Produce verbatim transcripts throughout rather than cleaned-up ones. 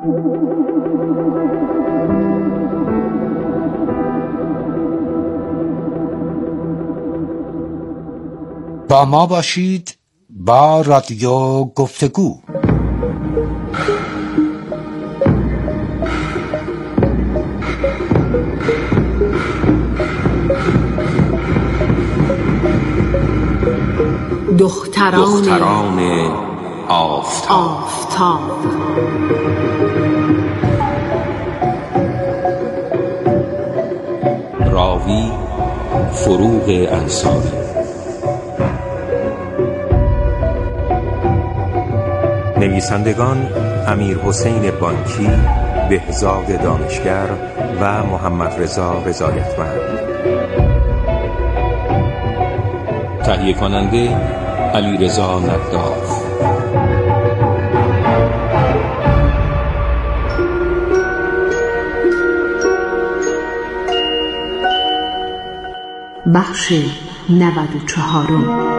با ما باشید با رادیو گفتگو. دختران, دختران آفتاب, آفتاب. راوی فروغ انصاری. نویسندگان امیر حسین بانکی، بهزاد دانشگر و محمد رضا رضایتمند. تهیه کننده علی رضا نداف. بخش نود و چهارم.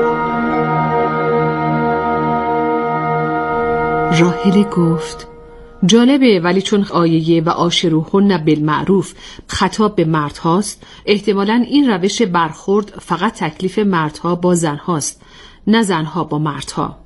راحله گفت جالبه، ولی چون آیه و عاشروهن بالمعروف خطاب به مرد هاست، احتمالاً این روش برخورد فقط تکلیف مردها با زنهاست، نه زنها با مردها.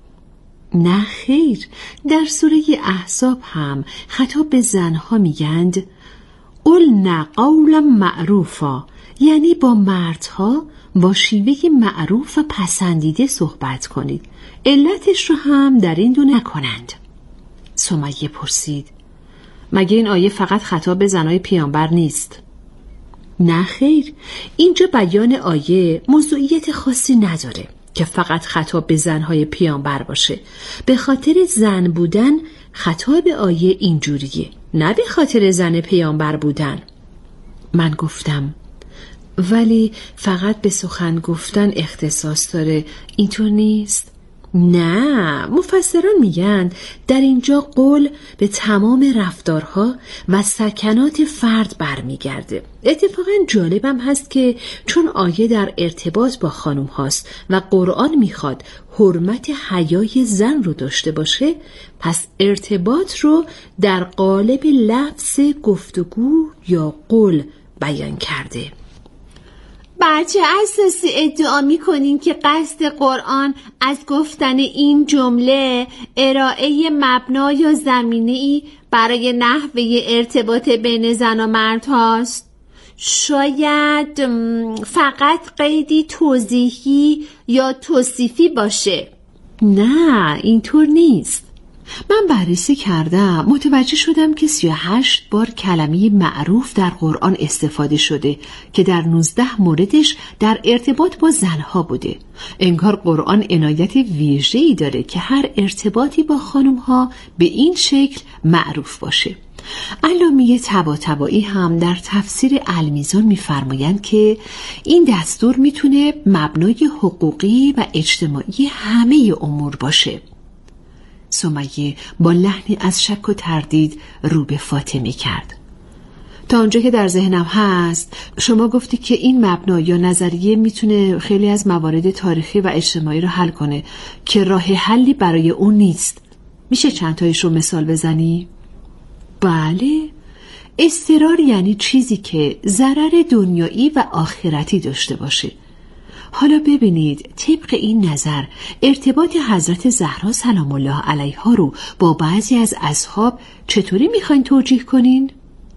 نه خیر، در سوره احزاب هم خطاب به زنها میگند قلنا قولا معروفا، یعنی با مردها با شیوه معروف و پسندیده صحبت کنید. علتش رو هم در این دو نکنند. سمیه پرسید مگه این آیه فقط خطاب به زنای پیامبر نیست؟ نه خیر، اینجا بیان آیه موضوعیت خاصی نداره که فقط خطاب به زنهای پیامبر باشه. به خاطر زن بودن خطاب آیه اینجوریه، نه به خاطر زن پیامبر بودن. من گفتم ولی فقط به سخن گفتن اختصاص داره، اینطور نیست؟ نه، مفسران میگن در اینجا قول به تمام رفتارها و سکنات فرد برمیگرده. اتفاقا جالبم هست که چون آیه در ارتباط با خانم هاست و قرآن میخواد حرمت حیای زن رو داشته باشه، پس ارتباط رو در قالب لفظ گفتگو یا قول بیان کرده. بر چه اساسی ادعا می‌کنین که قصد قرآن از گفتن این جمله ارائه مبنا یا زمینه‌ای برای نحوه ارتباط بین زن و مرد هاست؟ شاید فقط قیدی توضیحی یا توصیفی باشه. نه، اینطور نیست. من بررسی کردم، متوجه شدم که سی و هشت بار کلمه معروف در قرآن استفاده شده که در نوزده موردش در ارتباط با زنها بوده. انگار قرآن عنایت ویژه‌ای داره که هر ارتباطی با خانمها به این شکل معروف باشه. علامه طباطبایی هم در تفسیر المیزان می‌فرمایند که این دستور میتونه مبنای حقوقی و اجتماعی همه امور باشه. سمیه با لحنی از شک و تردید رو به فاطمه کرد. تا اونجا که در ذهنم هست، شما گفتی که این مبنا یا نظریه میتونه خیلی از موارد تاریخی و اجتماعی رو حل کنه که راه حلی برای اون نیست. میشه چند تایش رو مثال بزنی؟ بله، اضطرار یعنی چیزی که ضرر دنیایی و آخرتی داشته باشه. حالا ببینید طبق این نظر ارتباط حضرت زهرا سلام الله علیها رو با بعضی از اصحاب چطوری میخواین توجیه کنین؟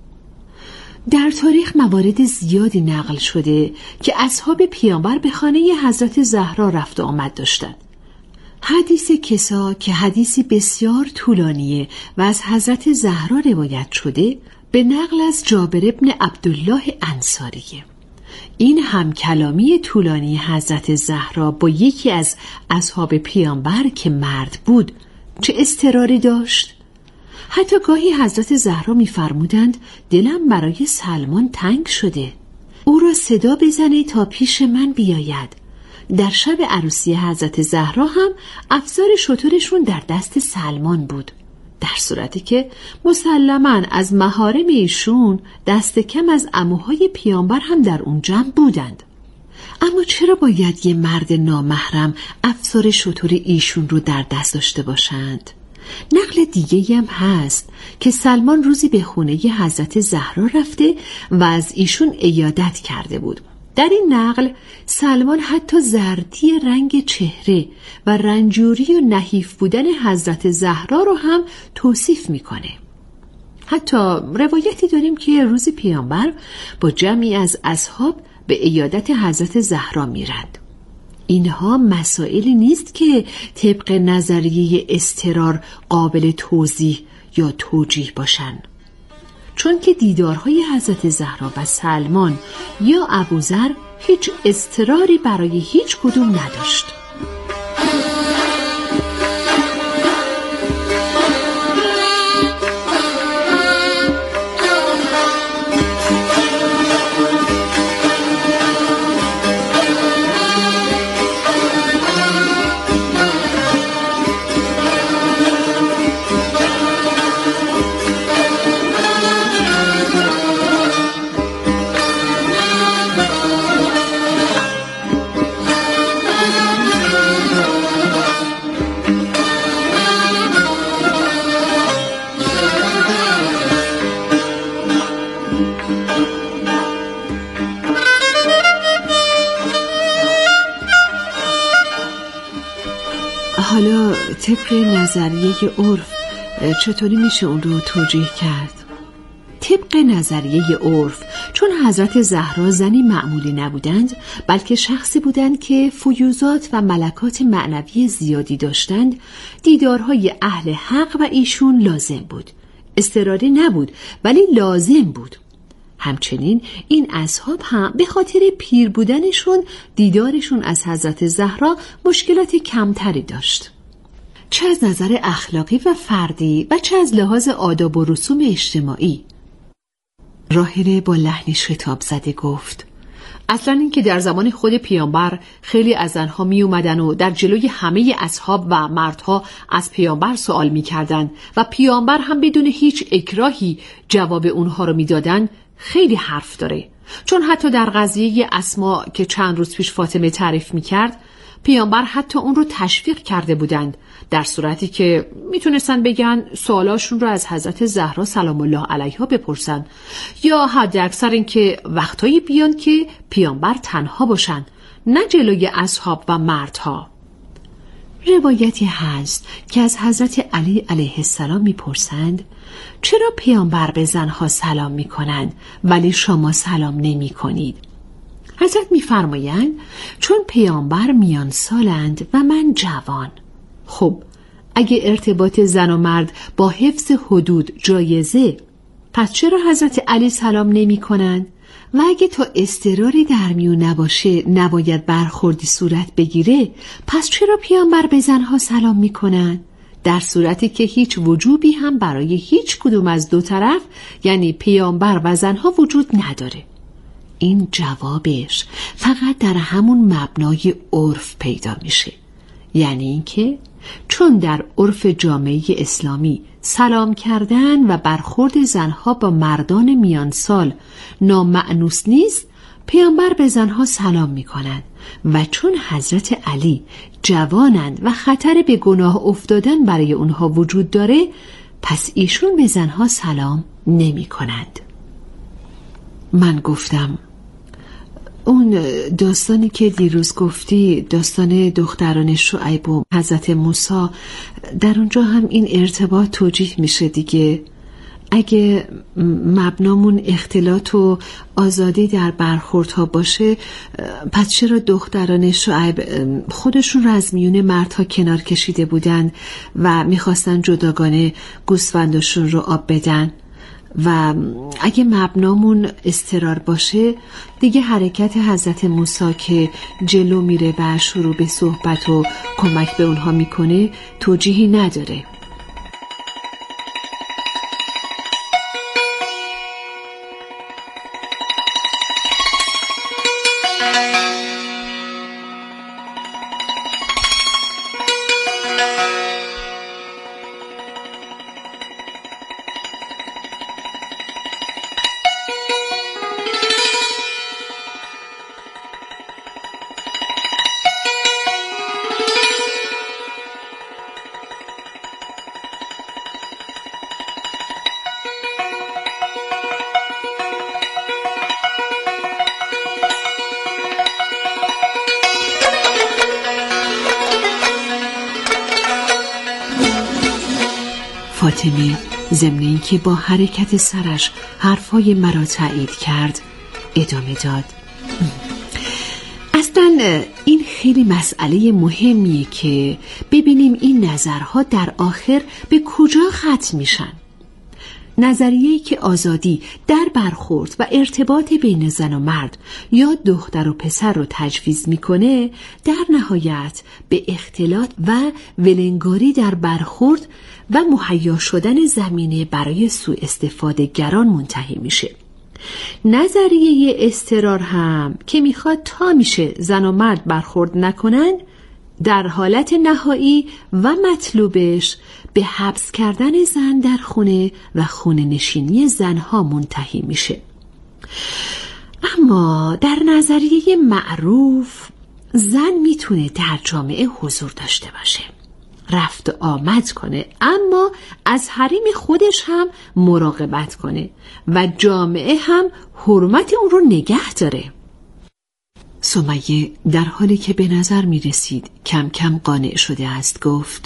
در تاریخ موارد زیادی نقل شده که اصحاب پیامبر به خانه حضرت زهرا رفت و آمد داشتند. حدیث کسا که حدیثی بسیار طولانیه و از حضرت زهرا روایت شده، به نقل از جابر ابن عبدالله انصاریه. این هم کلامی طولانی حضرت زهرا با یکی از اصحاب پیامبر که مرد بود چه اضطراری داشت؟ حتی گاهی حضرت زهرا می‌فرمودند دلم برای سلمان تنگ شده، او را صدا بزنه تا پیش من بیاید. در شب عروسی حضرت زهرا هم افسار شترشون در دست سلمان بود، در صورتی که مسلماً از محارم ایشون دست کم از عموهای پیامبر هم در اون جمع بودند. اما چرا باید یه مرد نامحرم افسار شتر ایشون رو در دست داشته باشند؟ نقل دیگه‌ای هم هست که سلمان روزی به خونه حضرت زهرا رفته و از ایشون عیادت کرده بود. در این نقل سلمان حتی زردی رنگ چهره و رنجوری و نحیف بودن حضرت زهرا رو هم توصیف میکنه. حتی روایتی داریم که روزی پیامبر با جمعی از اصحاب به عیادت حضرت زهرا میرند. اینها مسائلی نیست که طبق نظریه اضطرار قابل توضیح یا توجیه باشند، چون که دیدارهای حضرت زهرا و سلمان یا ابوذر هیچ اضطراری برای هیچ کدوم نداشت. حالا طبق نظریه عرف چطوری میشه اون رو توجیه کرد؟ طبق نظریه عرف، چون حضرت زهرا زنی معمولی نبودند بلکه شخصی بودند که فیوضات و ملکات معنوی زیادی داشتند، دیدارهای اهل حق و ایشون لازم بود. اضطراری نبود ولی لازم بود. همچنین این اصحاب هم به خاطر پیر بودنشون دیدارشون از حضرت زهرا مشکلات کمتری داشت، چه از نظر اخلاقی و فردی و چه از لحاظ آداب و رسوم اجتماعی. راهله با لحنی شتاب زده گفت: اصلا این که در زمان خود پیامبر خیلی از زنها می اومدن و در جلوی همه اصحاب و مردها از پیامبر سوال می کردن و پیامبر هم بدون هیچ اکراهی جواب اونها رو می دادن، خیلی حرف داره. چون حتی در قضیه اسما که چند روز پیش فاطمه تعریف می کرد، پیامبر حتی اون رو تشویق کرده بودند، در صورتی که میتونستن بگن سوالاشون رو از حضرت زهرا سلام الله علیها بپرسن، یا حد اکثر این که وقتایی بیان که پیامبر تنها باشن، نه جلوی اصحاب و مردها. روایتی هست که از حضرت علی علیه السلام میپرسند چرا پیامبر به زنها سلام میکنند ولی شما سلام نمی کنید؟ حضرت میفرمایند چون پیامبر میان سالند و من جوان. خب اگه ارتباط زن و مرد با حفظ حدود جایزه، پس چرا حضرت علی سلام نمی کنند؟ و اگه تا اضطراری در میون نباشه نباید برخوردی صورت بگیره، پس چرا پیامبر به زنها سلام می کنند؟ در صورتی که هیچ وجوبی هم برای هیچ کدوم از دو طرف، یعنی پیامبر و زنها، وجود نداره. این جوابش فقط در همون مبنای عرف پیدا میشه، یعنی اینکه چون در عرف جامعه اسلامی سلام کردن و برخورد زنها با مردان میانسال نامأنوس نیست، پیامبر به زنها سلام میکنند و چون حضرت علی جوانند و خطر به گناه افتادن برای اونها وجود داره، پس ایشون به زنها سلام نمی کنند. من گفتم اون داستانی که دیروز گفتی، داستان دختران شعیب و حضرت موسی، در اونجا هم این ارتباط توجیه میشه دیگه. اگه مبنامون اختلاط و آزادی در برخوردها باشه، پس چرا دختران شعیب خودشون رو از میون مردها کنار کشیده بودن و میخواستن جداگانه گوسفندشون رو آب بدن؟ و اگه مبنامون اضطرار باشه، دیگه حرکت حضرت موسی که جلو میره و شروع به صحبت و کمک به اونها میکنه توجیهی نداره. فاطمه ضمن اینکه با حرکت سرش حرفای مرا تایید کرد ادامه داد: اصلا این خیلی مسئله مهمیه که ببینیم این نظرها در آخر به کجا ختم میشن. نظریه‌ای که آزادی در برخورد و ارتباط بین زن و مرد یا دختر و پسر رو تجویز میکنه، در نهایت به اختلاط و ولنگاری در برخورد و مهیا شدن زمینه برای سوء استفاده گران منتهی میشه. نظریه اضطرار هم که میخواد تا میشه زن و مرد برخورد نکنن، در حالت نهایی و مطلوبش به حبس کردن زن در خونه و خونه نشینی زنها منتهی میشه. اما در نظریه معروف زن میتونه در جامعه حضور داشته باشه، رفت و آمد کنه، اما از حریم خودش هم مراقبت کنه و جامعه هم حرمت اون رو نگه داره. سمیه در حالی که به نظر می رسید کم کم قانع شده است گفت: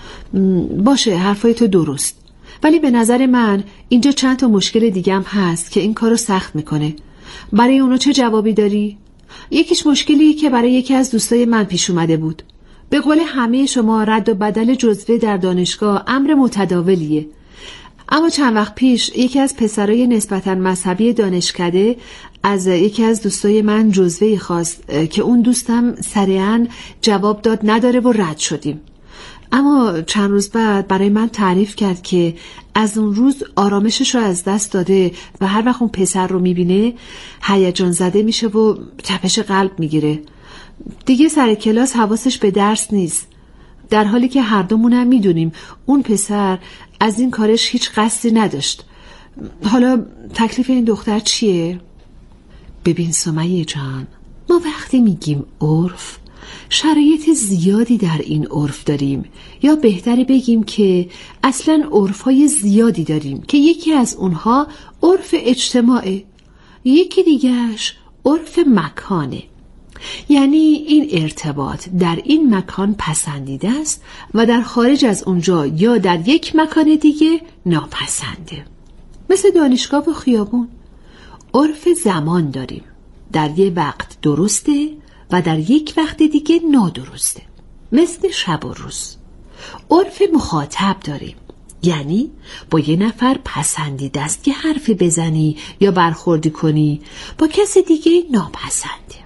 باشه، حرفای تو درست، ولی به نظر من اینجا چند تا مشکل دیگه هم هست که این کارو سخت میکنه. برای اونو چه جوابی داری؟ یکیش مشکلی که برای یکی از دوستای من پیش اومده بود. به قول همه شما رد و بدل جزوه در دانشگاه امر متداولیه، اما چند وقت پیش یکی از پسرای نسبتاً مذهبی دانشکده از یکی از دوستای من جزوه خواست که اون دوستم سریعاً جواب داد نداره و رد شدیم. اما چند روز بعد برای من تعریف کرد که از اون روز آرامشش رو از دست داده و هر وقت اون پسر رو میبینه هیجان زده میشه و تپش قلب میگیره. دیگه سر کلاس حواسش به درس نیست، در حالی که هر دومونم میدونیم اون پسر از این کارش هیچ قصدی نداشت. حالا تکلیف این دختر چیه؟ ببین سمیه جان، ما وقتی میگیم عرف، شرایط زیادی در این عرف داریم، یا بهتره بگیم که اصلاً عرفای زیادی داریم که یکی از اونها عرف اجتماعه، یکی دیگهش عرف مکانه. یعنی این ارتباط در این مکان پسندیده است و در خارج از اونجا یا در یک مکان دیگه ناپسنده. مثل دانشگاه و خیابون عرف زمان داریم، در یک وقت درسته و در یک وقت دیگه نادرسته. مثل شب و روز عرف مخاطب داریم، یعنی با یه نفر پسندیده است که حرفی بزنی یا برخوردی کنی، با کسی دیگه ناپسنده.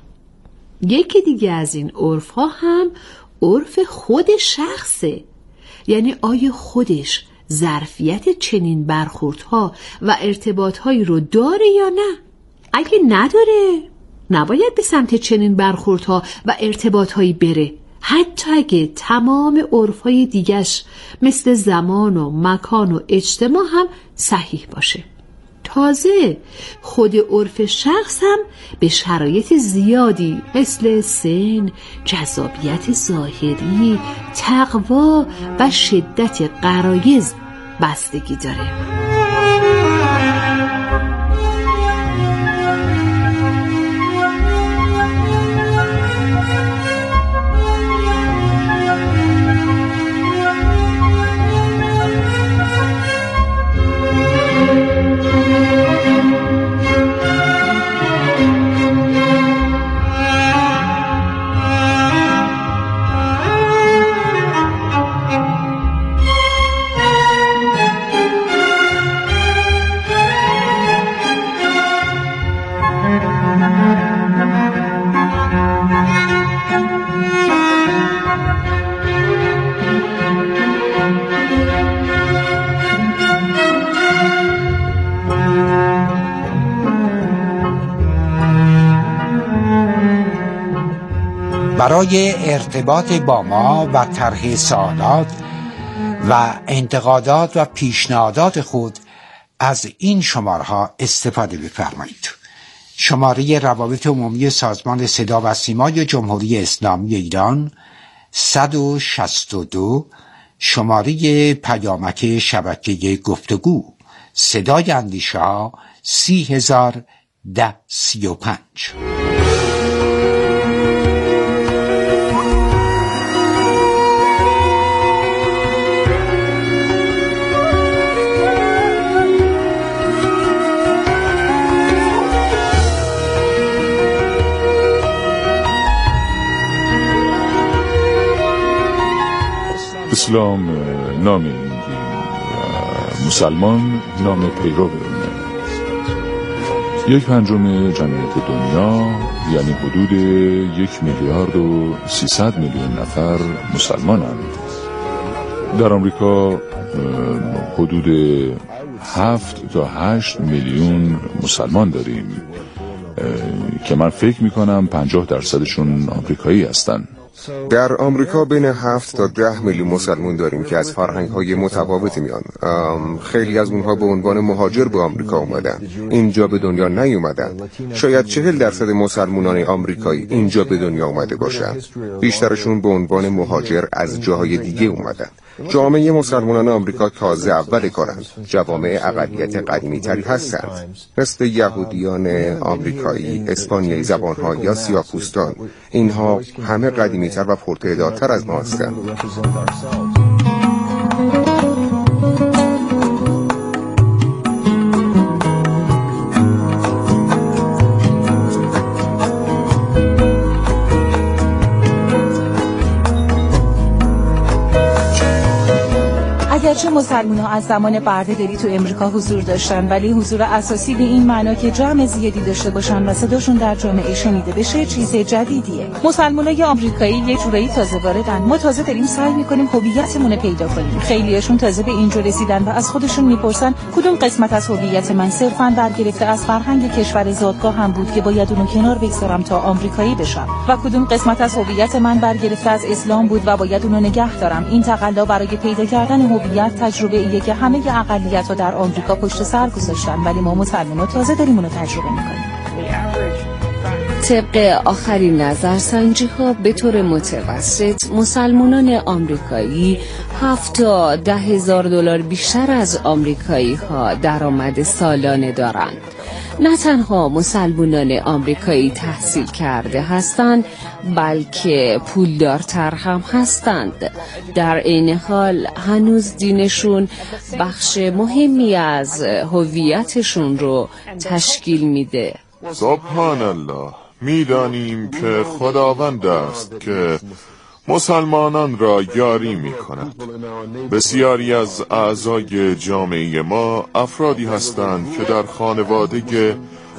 یکی دیگه از این عرف ها هم عرف خود شخصه، یعنی آیا خودش ظرفیت چنین برخوردها و ارتباطهایی رو داره یا نه؟ اگه نداره نباید به سمت چنین برخوردها و ارتباطهایی بره، حتی اگه تمام عرفهای دیگش مثل زمان و مکان و اجتماع هم صحیح باشه. تازه خود عرف شخص هم به شرایط زیادی مثل سن، جذابیت ظاهری، تقوا و شدت غرایز بستگی داره. برای ارتباط با ما و طرح سوالات و انتقادات و پیشنهادات خود از این شماره‌ها استفاده بفرمایید. شماره روابط عمومی سازمان صدا و سیمای جمهوری اسلامی ایران صد و شصت و دو، شماره پیامک شبکه گفتگو صدای اندیشه‌ها سی هزار ده سی و پنج. اسلام نام این دین و مسلمان نام پیرو اونه. یک پنجم جمعیت دنیا یعنی حدود یک میلیارد و سیصد میلیون نفر مسلمانند. در آمریکا حدود هفت تا هشت میلیون مسلمان داریم که من فکر میکنم پنجاه درصدشون آمریکایی هستن. در آمریکا بین هفت تا ده میلیون مسلمان داریم که از فرهنگ‌های متفاوتی میان. خیلی از اونها به عنوان مهاجر به آمریکا اومدن، اینجا به دنیا نیومدن. شاید چهل درصد مسلمانان آمریکایی اینجا به دنیا اومده باشن. بیشترشون به عنوان مهاجر از جاهای دیگه اومدن. جامعه مسلمانان آمریکا تازه اول کارند. جوامع اقلیت قدیمی تری هستند، مثل یهودیان آمریکایی، اسپانیایی زبانها یا سیاه‌پوستان. اینها همه قدیمی تر و پرتعدادتر از ما هستند. اگرچه مسلمان‌ها از زمان برده‌داری تو امریکا حضور داشتن، ولی حضور اساسی به این معنا که جمع زیادی داشته باشن و صداشون در جامعه شنیده بشه چیز جدیدیه. مسلمانای آمریکایی یه جورایی تازه واردن. ما تازه داریم سعی می‌کنیم هویتمون رو پیدا کنیم. خیلیاشون تازه به اینجا رسیدن و از خودشون میپرسن کدوم قسمت از هویت من صرفاً برگرفته از فرهنگ کشور زادگاه هم بود که باید اونو کنار بگذارم تا آمریکایی بشم و کدوم قسمت از هویت من برگرفته از اسلام بود و باید اونو نگه دارم. این تقلا برای پیدا کردن هویت تجربه ایه که همه اقلیت‌ها در آمریکا پشت سر گذاشتن، ولی ما مسلمان‌ها تازه داریم اونو تجربه می‌کنیم. طبق آخرین نظرسنجی‌ها به طور متوسط مسلمانان آمریکایی هفت تا ده هزار دلار بیشتر از آمریکایی‌ها درآمد سالانه دارند. نه تنها مسلمانان آمریکایی تحصیل کرده هستند، بلکه پولدارتر هم هستند. در این حال هنوز دینشون بخش مهمی از هویتشون رو تشکیل میده. سبحان الله، میدانیم که خداوند است که مسلمانان را یاری می کند. بسیاری از اعضای جامعه ما افرادی هستند که در خانواده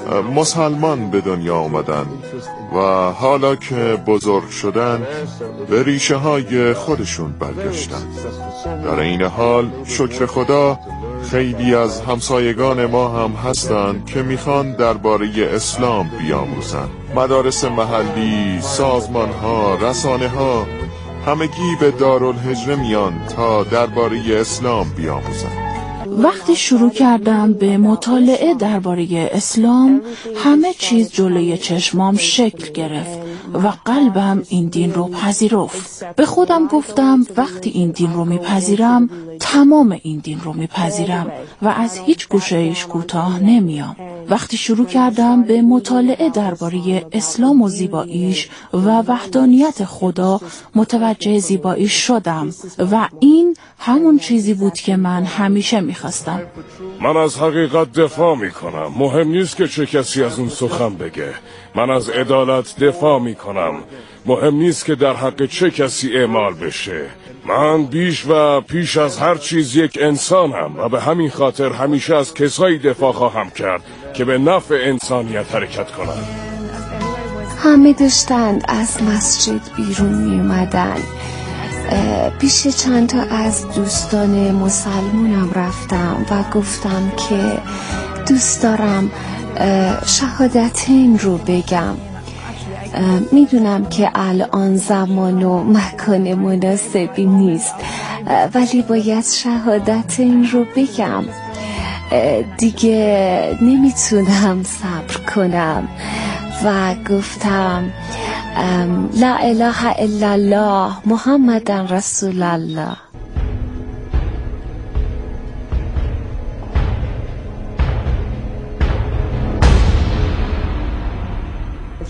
مسلمان به دنیا آمدند و حالا که بزرگ شدن به ریشه های خودشون برگشتند. در این حال شکر خدا خیلی از همسایگان ما هم هستند که میخوان درباره اسلام بیاموزند. مدارس محلی، سازمان ها، رسانه ها همگی به دارالهجره میان تا درباره اسلام بیاموزند. وقتی شروع کردم به مطالعه درباره اسلام، همه چیز جلوی چشمام شکل گرفت و قلبم این دین رو پذیرفت. به خودم گفتم وقتی این دین رو میپذیرم، تمام این دین رو میپذیرم و از هیچ گوشه‌ایش کوتاه نمیام. وقتی شروع کردم به مطالعه درباره اسلام و زیباییش و وحدانیت خدا، متوجه زیباییش شدم و این همون چیزی بود که من همیشه میخواستم. من از حقیقت دفاع میکنم. مهم نیست که چه کسی از اون سخن بگه. من از عدالت دفاع میکنم. مهم نیست که در حق چه کسی اعمال بشه. من بیش و پیش از هر چیز یک انسانم و به همین خاطر همیشه از کسایی دفاع خواهم کرد که به نفع انسانیت حرکت کنند. همه داشتند از مسجد بیرون می اومدن. پیش چند تا از دوستان مسلمونم رفتم و گفتم که دوست دارم شهادتین رو بگم. میدونم که الان زمان و مکان مناسبی نیست، ولی باید شهادتین رو بگم. دیگه نمیتونم صبر کنم و گفتم لا اله الا الله محمد رسول الله.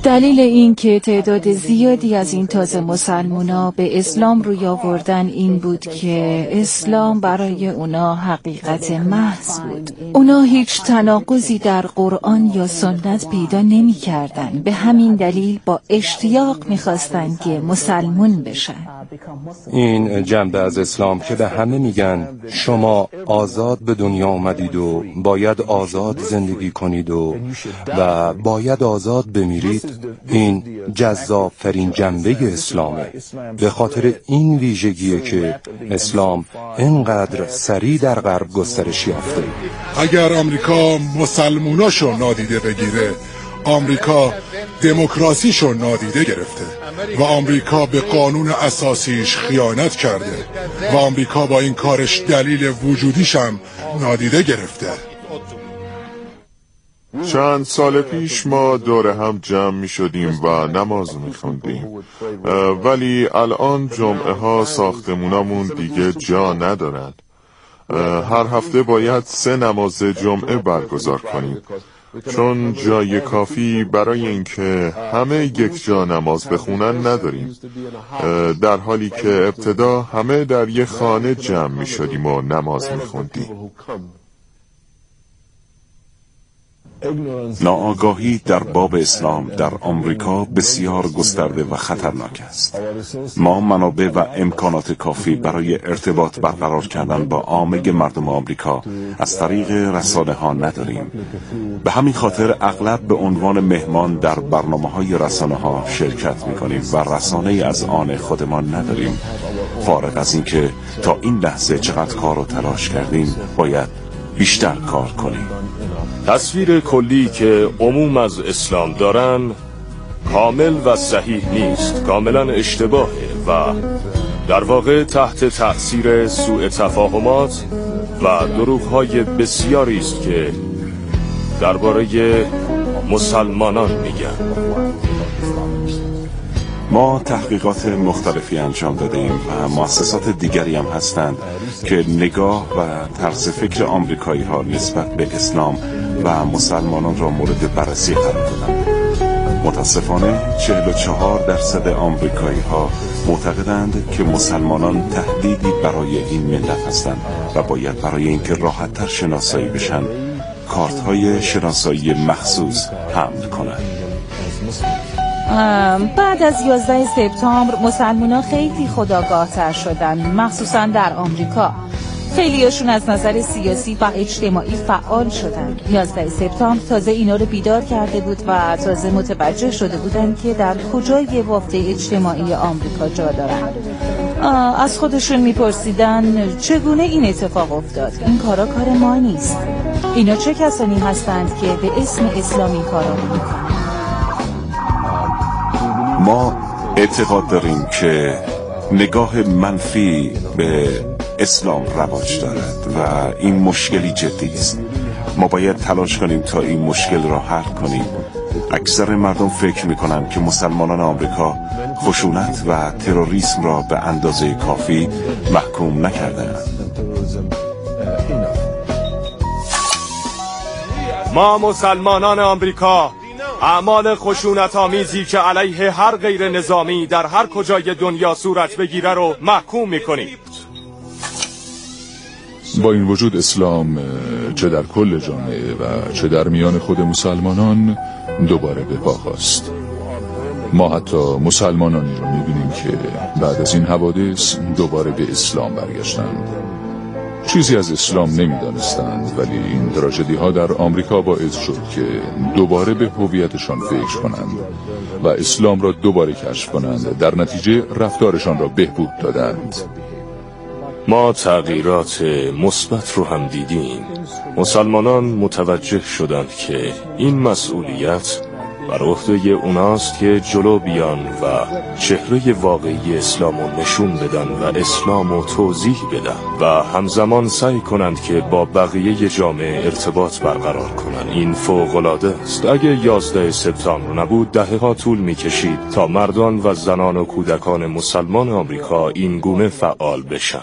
دلیل این که تعداد زیادی از این تازه مسلمونا به اسلام روی آوردن این بود که اسلام برای اونا حقیقت محض بود. اونا هیچ تناقضی در قرآن یا سنت پیدا نمی کردن. به همین دلیل با اشتیاق می خواستن که مسلمون بشن. این جنبه از اسلام که به همه میگن شما آزاد به دنیا اومدید و باید آزاد زندگی کنید و و باید آزاد بمیرید، این جذاب‌ترین جنبه اسلامه. به خاطر این ویژگیه که اسلام اینقدر سریع در غرب گسترش یافته. اگر آمریکا مسلموناشو نادیده بگیره، آمریکا دموکراسیشو نادیده گرفته و آمریکا به قانون اساسیش خیانت کرده و آمریکا با این کارش دلیل وجودیش هم نادیده گرفته. چند سال پیش ما دور هم جمع می شدیم و نماز می خوندیم، ولی الان جمعه ها ساختمونامون دیگه جا ندارن. هر هفته باید سه نماز جمعه برگزار کنیم، چون جای کافی برای اینکه همه یک جا نماز بخونن نداریم، در حالی که ابتدا همه در یک خانه جمع می شدیم و نماز می خوندیم. ناآگاهی در باب اسلام در آمریکا بسیار گسترده و خطرناک است. ما منابع و امکانات کافی برای ارتباط برقرار کردن با عامه مردم آمریکا از طریق رسانه ها نداریم. به همین خاطر اغلب به عنوان مهمان در برنامه‌های رسانه ها شرکت می‌کنیم و رسانه‌ای از آن خودمان نداریم. فارغ از اینکه تا این لحظه چقدر کار و تلاش کردیم، باید بیشتر کار کنیم. تصویر کلی که عموم از اسلام دارن کامل و صحیح نیست، کاملا اشتباهه و در واقع تحت تأثیر سوء تفاهمات و دروغ‌های بسیاری است که درباره مسلمانان میگن. ما تحقیقات مختلفی انجام دادیم و مؤسسات دیگری هم هستند که نگاه و طرز فکر آمریکایی ها نسبت به اسلام و مسلمانان را مورد بررسی قرار دادند. متاسفانه چهل و چهار درصد آمریکایی ها معتقدند که مسلمانان تهدیدی برای این ملت هستند و باید برای اینکه راحت‌تر شناسایی بشن کارت های شناسایی مخصوص حمل کنند. بعد از یازده سپتامبر مسلمان‌ها خیلی خودآگاه‌تر شدن، مخصوصا در آمریکا. خیلیاشون از نظر سیاسی و اجتماعی فعال شدن. یازده سپتامبر تازه اینا رو بیدار کرده بود و تازه متوجه شده بودن که در کجای بافت اجتماعی آمریکا جا دارن. از خودشون میپرسیدن چگونه این اتفاق افتاد؟ این کارا کار ما نیست. اینا چه کسانی هستند که به اسم اسلام این کارا رو میکنن؟ ما اعتقاد داریم که نگاه منفی به اسلام رواج دارد و این مشکلی جدی است. ما باید تلاش کنیم تا این مشکل را حل کنیم. اکثر مردم فکر میکنن که مسلمانان آمریکا خشونت و تروریسم را به اندازه کافی محکوم نکردند. ما مسلمانان آمریکا اعمال خشونت آمیزی که علیه هر غیر نظامی در هر کجای دنیا صورت بگیره رو محکوم میکنیم. با این وجود اسلام چه در کل جامعه و چه در میان خود مسلمانان دوباره به پا خاست. ما حتی مسلمانانی رو میبینیم که بعد از این حوادث دوباره به اسلام برگشتند. چیزی از اسلام نمیدانستند، ولی این تراژدی ها در آمریکا باعث شد که دوباره به هویتشان فکر کنند و اسلام را دوباره کشف کنند. در نتیجه رفتارشان را بهبود دادند. ما تغییرات مثبت رو هم دیدیم. مسلمانان متوجه شدند که این مسئولیت بر عهده اوناست که جلو بیان و چهره واقعی اسلام رو نشون بدن و اسلام رو توضیح بدن و همزمان سعی کنند که با بقیه جامعه ارتباط برقرار کنن. این فوق‌العاده است. اگه یازده سپتامبر نبود دهه ها طول میکشید تا مردان و زنان و کودکان مسلمان آمریکا این گونه فعال بشن.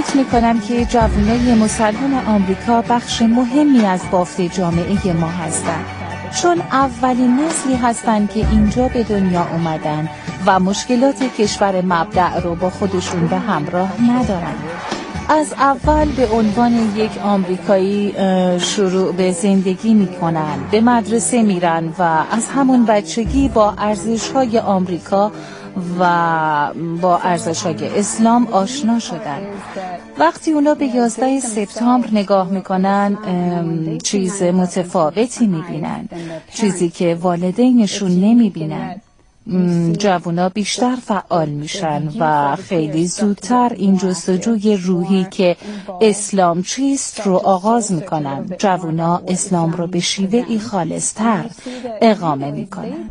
فکر میکنم که جوانای مسلمان آمریکا بخش مهمی از بافت جامعه ما هستند، چون اولین نسلی هستند که اینجا به دنیا اومدن و مشکلات کشور مبدأ رو با خودشون به همراه ندارن. از اول به عنوان یک آمریکایی شروع به زندگی میکنن، به مدرسه میرن و از همون بچگی با ارزش‌های آمریکا و با ارزش‌های اسلام آشنا شدن. وقتی اونا به یازده سپتامبر نگاه میکنن چیز متفاوتی میبینن، چیزی که والدینشون نمیبینن. جوونا بیشتر فعال میشن و خیلی زودتر این جستجوی روحی که اسلام چیست رو آغاز میکنن. جوونا اسلام رو به شیوهی خالصتر اقامه میکنن.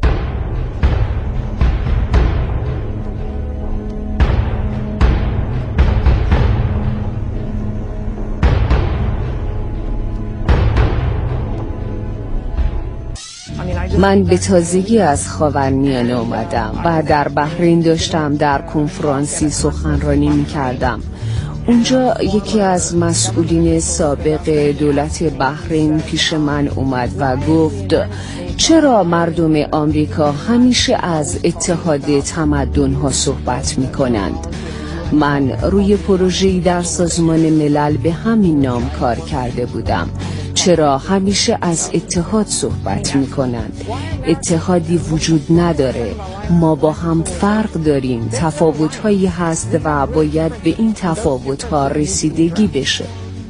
من به تازگی از خاورمیانه اومدم و در بحرین داشتم در کنفرانسی سخنرانی می‌کردم. اونجا یکی از مسئولین سابق دولت بحرین پیش من اومد و گفت چرا مردم آمریکا همیشه از اتحاد تمدن‌ها صحبت می‌کنند؟ من روی پروژه‌ای در سازمان ملل به همین نام کار کرده بودم. چرا همیشه از اتحاد صحبت می کنند؟ اتحادی وجود نداره. ما با هم فرق داریم. تفاوت‌هایی هست و باید به این تفاوت‌ها رسیدگی بشه.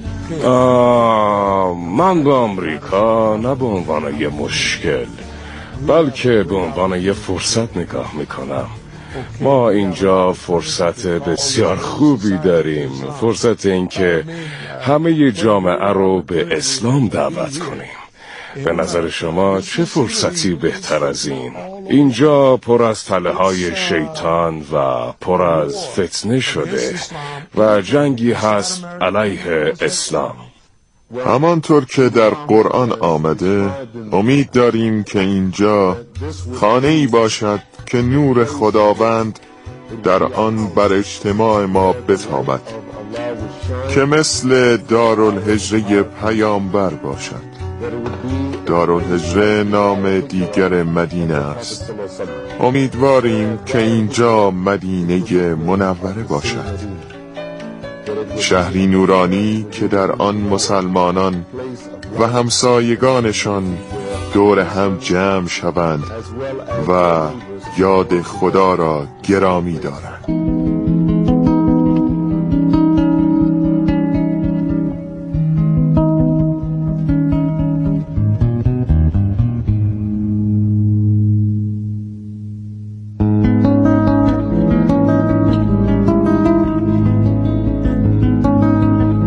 من به آمریکا نه به عنوان یه مشکل بلکه به عنوان یه فرصت نگاه می کنم. ما اینجا فرصت بسیار خوبی داریم، فرصت این که همه جامعه رو به اسلام دعوت کنیم. به نظر شما چه فرصتی بهتر از این؟ اینجا پر از تله های شیطان و پر از فتنه شده و جنگی هست علیه اسلام. همانطور که در قرآن آمده، امید داریم که اینجا خانه‌ای باشد که نور خداوند در آن بر اجتماع ما بتابد، که مثل دارالهجره پیامبر باشد. دارالهجره نام دیگر مدینه است. امیدواریم که اینجا مدینه منوره باشد، شهری نورانی که در آن مسلمانان و همسایگانشان دور هم جمع شوند و یاد خدا را گرامی دارند.